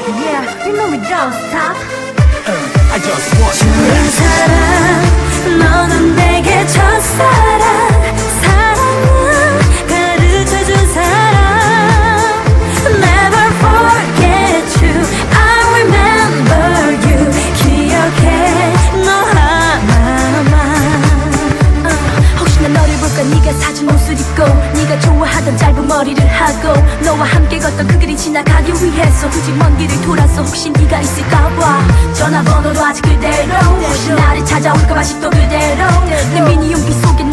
Yeah, you know we don't stop. I just want 좋은 사람 너는 내게 첫사랑 사랑은 가르쳐준 사람 Never forget you I remember you 기억해 너 하나만 혹시나 너를 볼까 네가 사준 옷을 입고 네가 좋아하던 짧은 머리를 하고 너와 함께 걷던 그 길이 지나가기 위해서 굳이 먼 길을 돌아서 혹시 네가 있을까봐 전화번호도 아직 그대로 혹시 나를 찾아올까 봐 아직도 그대로 내 미니 용기 속에